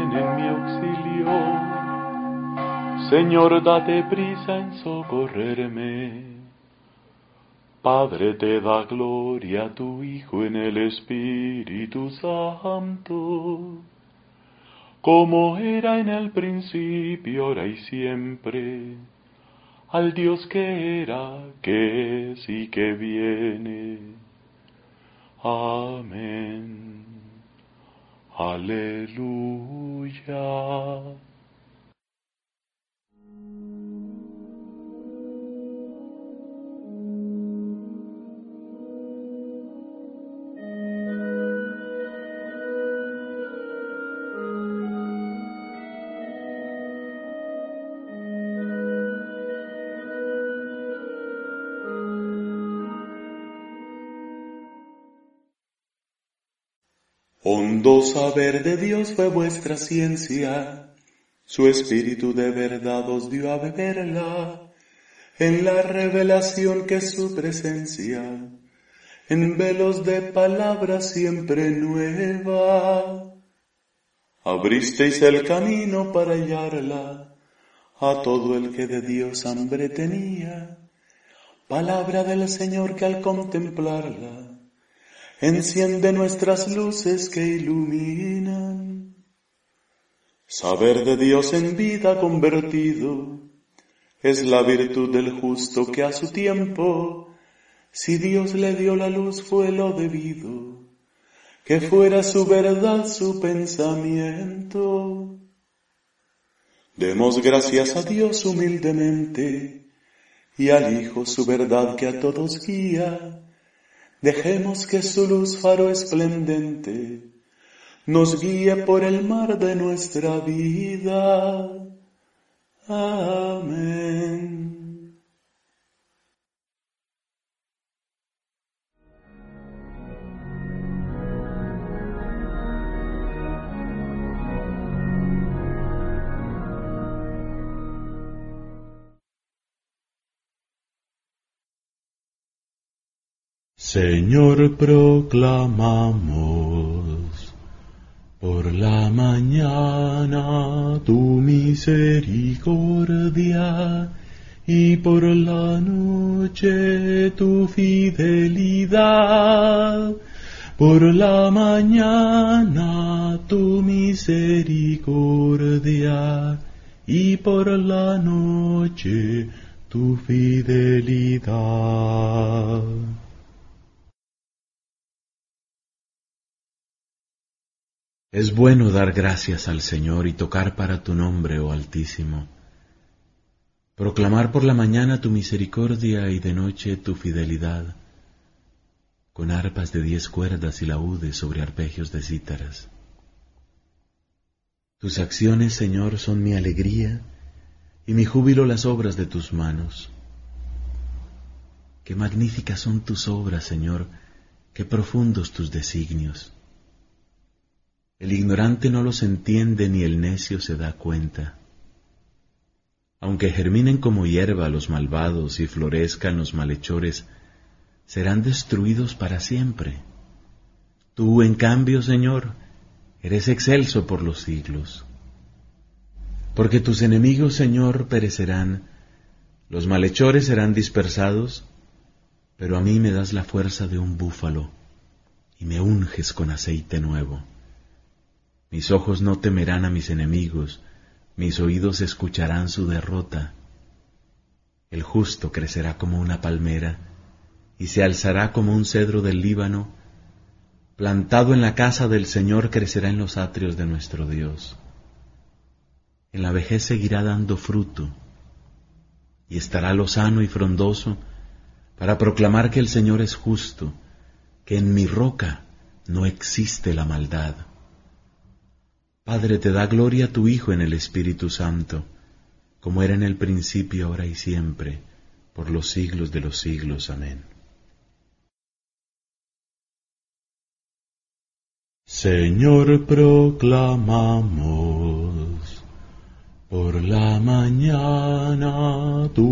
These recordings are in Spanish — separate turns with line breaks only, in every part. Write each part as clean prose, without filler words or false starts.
ven en mi auxilio. Señor, date prisa en socorrerme. Padre, te da gloria a tu Hijo en el Espíritu Santo, como era en el principio, ahora y siempre, al Dios que era, que es y que viene. Amén. Aleluya. Hondo saber de Dios fue vuestra ciencia, su Espíritu de verdad os dio a beberla, en la revelación que es su presencia, en velos de palabra siempre nueva. Abristeis el camino para hallarla a todo el que de Dios hambre tenía, palabra del Señor que al contemplarla enciende nuestras luces que iluminan. Saber de Dios en vida convertido es la virtud del justo que a su tiempo, si Dios le dio la luz, fue lo debido, que fuera su verdad su pensamiento. Demos gracias a Dios humildemente y al Hijo su verdad que a todos guía. Dejemos que su luz faro esplendente nos guíe por el mar de nuestra vida. Amén. Señor, proclamamos por la mañana tu misericordia y por la noche tu fidelidad. Por la mañana tu misericordia y por la noche tu fidelidad. Es bueno dar gracias al Señor y tocar para tu nombre, oh Altísimo. Proclamar por la mañana tu misericordia y de noche tu fidelidad, con arpas de 10 cuerdas y laúdes sobre arpegios de cítaras. Tus acciones, Señor, son mi alegría y mi júbilo las obras de tus manos. Qué magníficas son tus obras, Señor, qué profundos tus designios. El ignorante no los entiende ni el necio se da cuenta. Aunque germinen como hierba los malvados y florezcan los malhechores, serán destruidos para siempre. Tú, en cambio, Señor, eres excelso por los siglos. Porque tus enemigos, Señor, perecerán, los malhechores serán dispersados, pero a mí me das la fuerza de un búfalo y me unges con aceite nuevo. Mis ojos no temerán a mis enemigos, mis oídos escucharán su derrota. El justo crecerá como una palmera y se alzará como un cedro del Líbano, plantado en la casa del Señor crecerá en los atrios de nuestro Dios. En la vejez seguirá dando fruto y estará lozano y frondoso para proclamar que el Señor es justo, que en mi roca no existe la maldad. Padre, te da gloria a tu Hijo en el Espíritu Santo, como era en el principio, ahora y siempre, por los siglos de los siglos. Amén. Señor, proclamamos por la mañana tu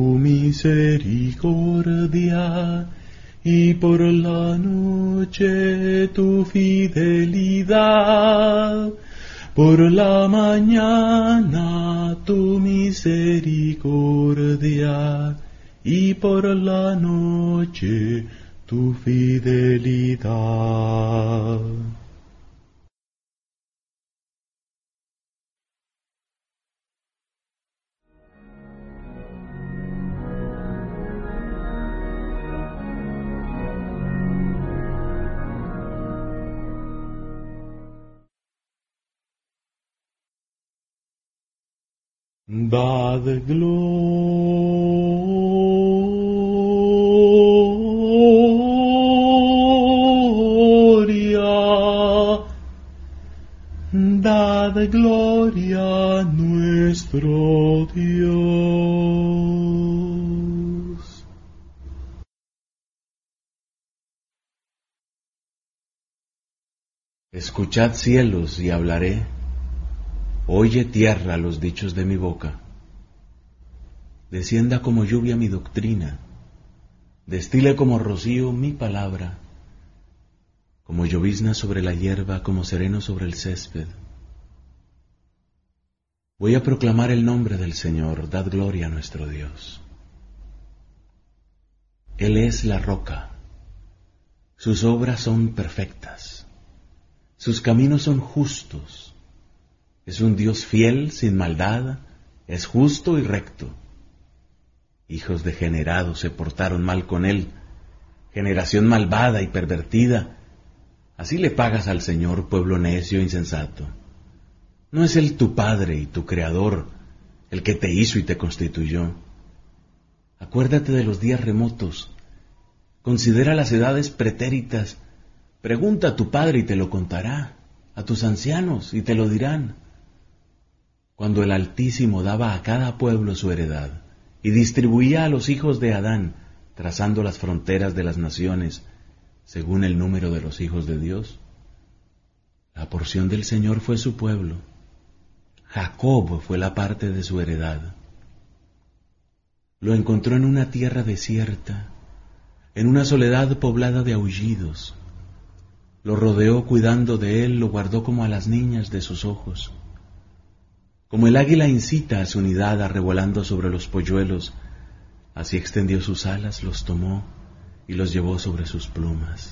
misericordia y por la noche tu fidelidad. Por la mañana tu misericordia y por la noche tu fidelidad. Dad gloria a nuestro Dios. Escuchad cielos y hablaré. Oye tierra los dichos de mi boca. Descienda como lluvia mi doctrina, destile como rocío mi palabra, como llovizna sobre la hierba, como sereno sobre el césped. Voy a proclamar el nombre del Señor, dad gloria a nuestro Dios. Él es la roca, sus obras son perfectas, sus caminos son justos. Es un Dios fiel, sin maldad, es justo y recto. Hijos degenerados se portaron mal con él, generación malvada y pervertida. Así le pagas al Señor, pueblo necio e insensato. ¿No es Él tu Padre y tu Creador, el que te hizo y te constituyó? Acuérdate de los días remotos, considera las edades pretéritas, pregunta a tu Padre y te lo contará, a tus ancianos y te lo dirán. Cuando el Altísimo daba a cada pueblo su heredad y distribuía a los hijos de Adán, trazando las fronteras de las naciones según el número de los hijos de Dios, la porción del Señor fue su pueblo. Jacob fue la parte de su heredad. Lo encontró en una tierra desierta, en una soledad poblada de aullidos. Lo rodeó cuidando de él, lo guardó como a las niñas de sus ojos. Como el águila incita a su nidad arrevolando sobre los polluelos, así extendió sus alas, los tomó y los llevó sobre sus plumas.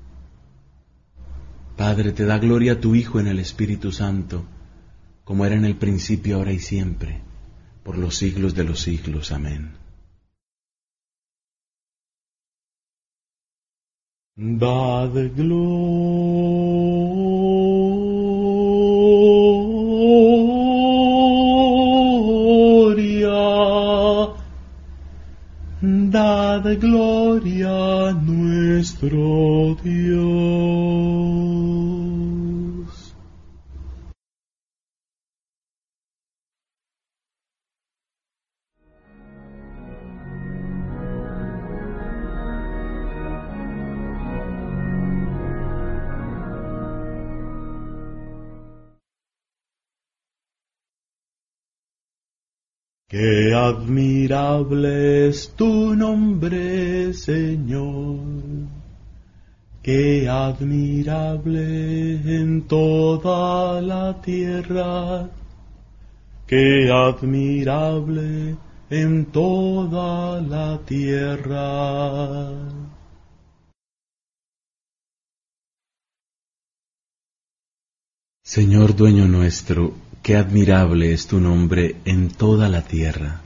Padre, te da gloria a tu Hijo en el Espíritu Santo, como era en el principio, ahora y siempre, por los siglos de los siglos. Amén. Dad gloria a nuestro Dios. Qué admirable es tu nombre, Señor, qué admirable en toda la tierra, qué admirable en toda la tierra. Señor dueño nuestro, qué admirable es tu nombre en toda la tierra.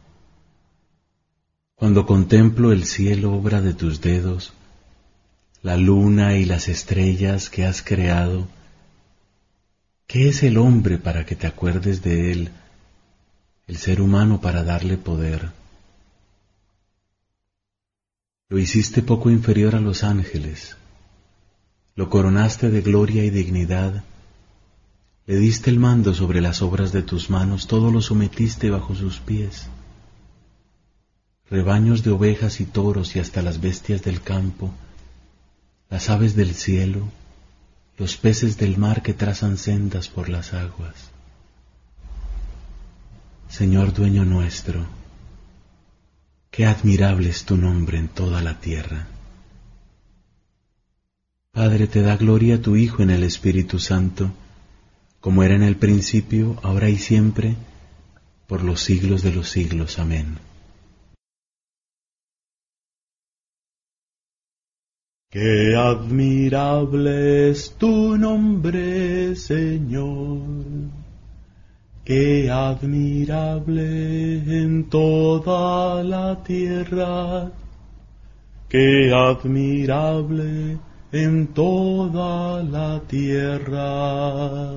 Cuando contemplo el cielo, obra de tus dedos, la luna y las estrellas que has creado, ¿qué es el hombre para que te acuerdes de él, el ser humano para darle poder? Lo hiciste poco inferior a los ángeles, lo coronaste de gloria y dignidad, le diste el mando sobre las obras de tus manos, todo lo sometiste bajo sus pies. Rebaños de ovejas y toros y hasta las bestias del campo, las aves del cielo, los peces del mar que trazan sendas por las aguas. Señor dueño nuestro, qué admirable es tu nombre en toda la tierra. Padre, te da gloria a tu Hijo en el Espíritu Santo, como era en el principio, ahora y siempre, por los siglos de los siglos. Amén. Qué admirable es tu nombre, Señor, qué admirable en toda la tierra, qué admirable en toda la tierra.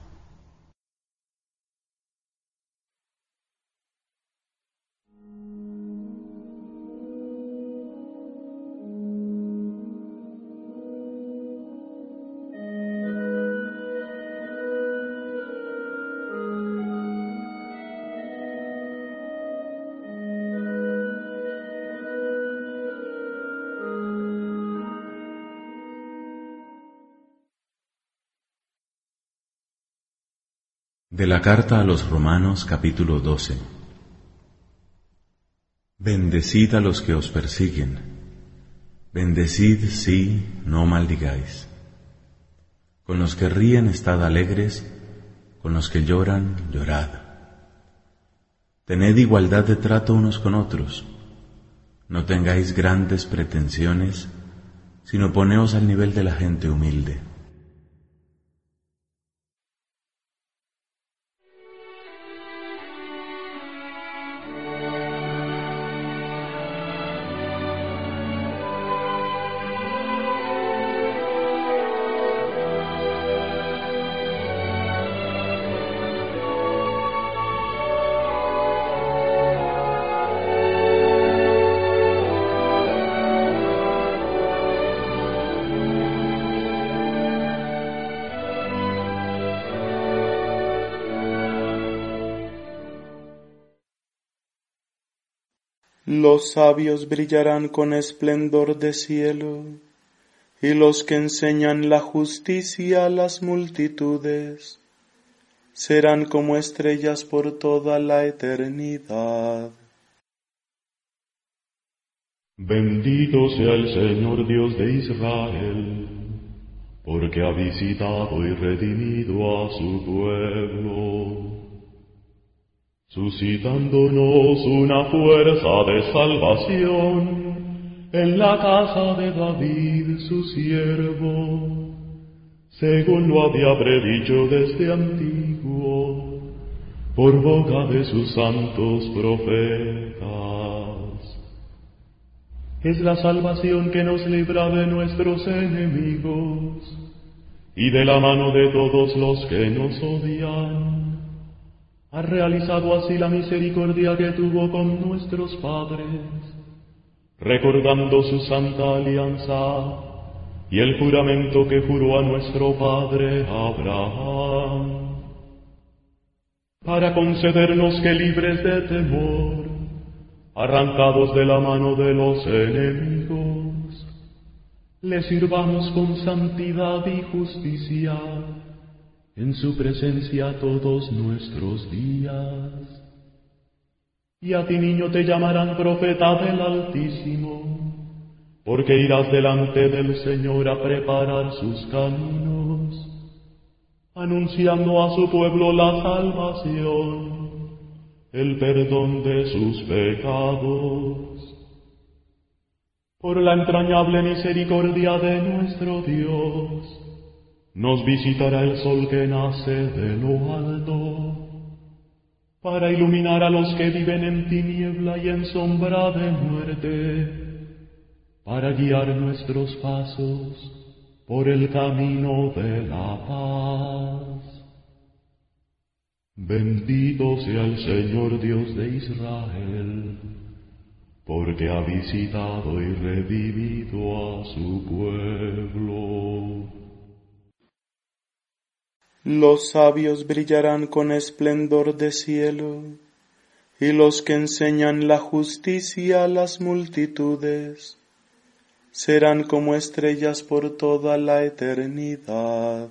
De la carta a los Romanos, capítulo 12. Bendecid a los que os persiguen. Bendecid, sí, no maldigáis. Con los que ríen estad alegres, con los que lloran llorad. Tened igualdad de trato unos con otros. No tengáis grandes pretensiones, sino poneos al nivel de la gente humilde.
Los sabios brillarán con esplendor de cielo, y los que enseñan la justicia a las multitudes serán como estrellas por toda la eternidad.
Bendito sea el Señor Dios de Israel, porque ha visitado y redimido a su pueblo, suscitándonos una fuerza de salvación en la casa de David su siervo, según lo había predicho desde antiguo, por boca de sus santos profetas. Es la salvación que nos libra de nuestros enemigos y de la mano de todos los que nos odian. Ha realizado así la misericordia que tuvo con nuestros padres, recordando su santa alianza y el juramento que juró a nuestro padre Abraham, para concedernos que, libres de temor, arrancados de la mano de los enemigos, le sirvamos con santidad y justicia en su presencia todos nuestros días. Y a ti, niño, te llamarán profeta del Altísimo, porque irás delante del Señor a preparar sus caminos, anunciando a su pueblo la salvación, el perdón de sus pecados. Por la entrañable misericordia de nuestro Dios, nos visitará el sol que nace de lo alto, para iluminar a los que viven en tiniebla y en sombra de muerte, para guiar nuestros pasos por el camino de la paz. Bendito sea el Señor Dios de Israel, porque ha visitado y redimido a su pueblo.
Los sabios brillarán con esplendor de cielo, y los que enseñan la justicia a las multitudes serán como estrellas por toda la eternidad.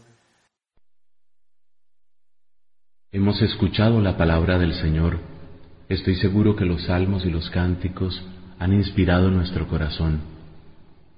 Hemos escuchado la palabra del Señor. Estoy seguro que los salmos y los cánticos han inspirado nuestro corazón.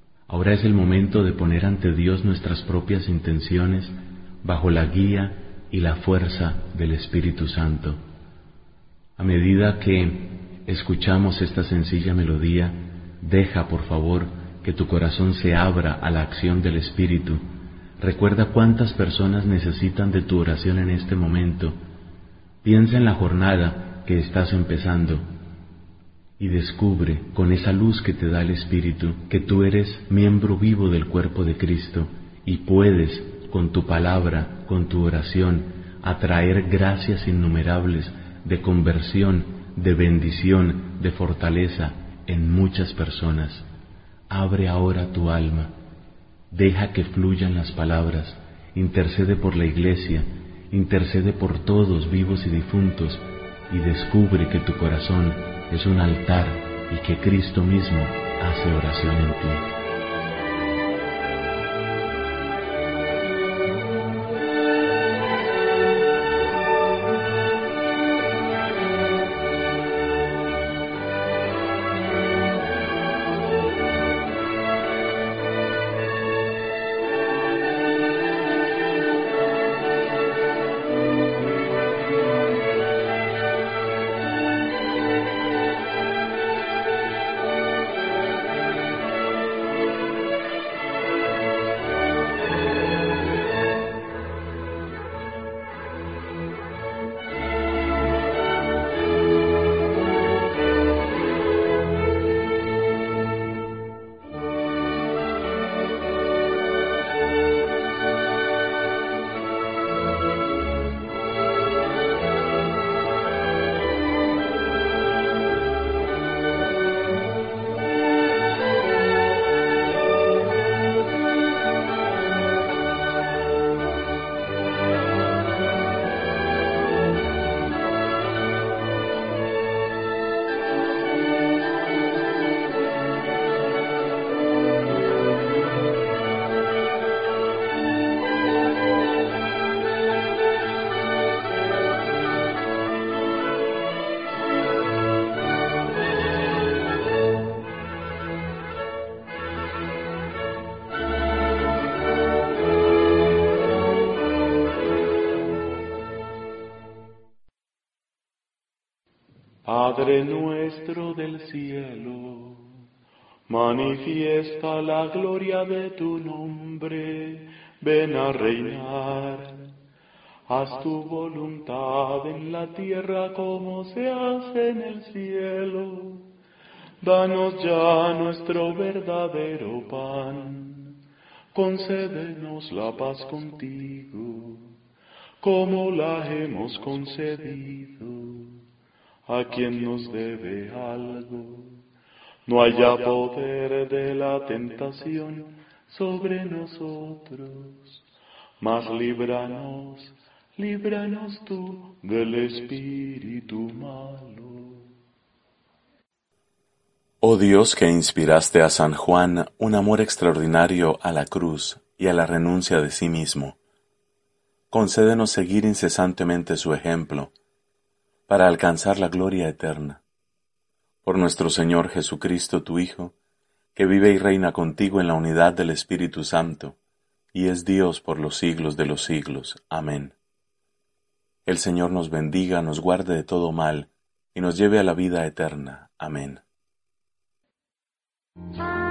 Ahora es el momento de poner ante Dios nuestras propias intenciones bajo la guía y la fuerza del Espíritu Santo. A medida que escuchamos esta sencilla melodía, deja, por favor, que tu corazón se abra a la acción del Espíritu. Recuerda cuántas personas necesitan de tu oración en este momento. Piensa en la jornada que estás empezando y descubre, con esa luz que te da el Espíritu, que tú eres miembro vivo del cuerpo de Cristo y puedes, con tu palabra, con tu oración, atraer gracias innumerables de conversión, de bendición, de fortaleza en muchas personas. Abre ahora tu alma, deja que fluyan las palabras, intercede por la Iglesia, intercede por todos vivos y difuntos, y descubre que tu corazón es un altar y que Cristo mismo hace oración en ti.
Padre nuestro del cielo, manifiesta la gloria de tu nombre, ven a reinar. Haz tu voluntad en la tierra como se hace en el cielo. Danos ya nuestro verdadero pan, concédenos la paz contigo, como la hemos concedido a quien nos debe algo. No haya poder de la tentación sobre nosotros, mas líbranos tú del espíritu malo.
Oh Dios, que inspiraste a San Juan un amor extraordinario a la cruz y a la renuncia de sí mismo, concédenos seguir incesantemente su ejemplo, para alcanzar la gloria eterna. Por nuestro Señor Jesucristo, tu Hijo, que vive y reina contigo en la unidad del Espíritu Santo, y es Dios por los siglos de los siglos. Amén. El Señor nos bendiga, nos guarde de todo mal, y nos lleve a la vida eterna. Amén.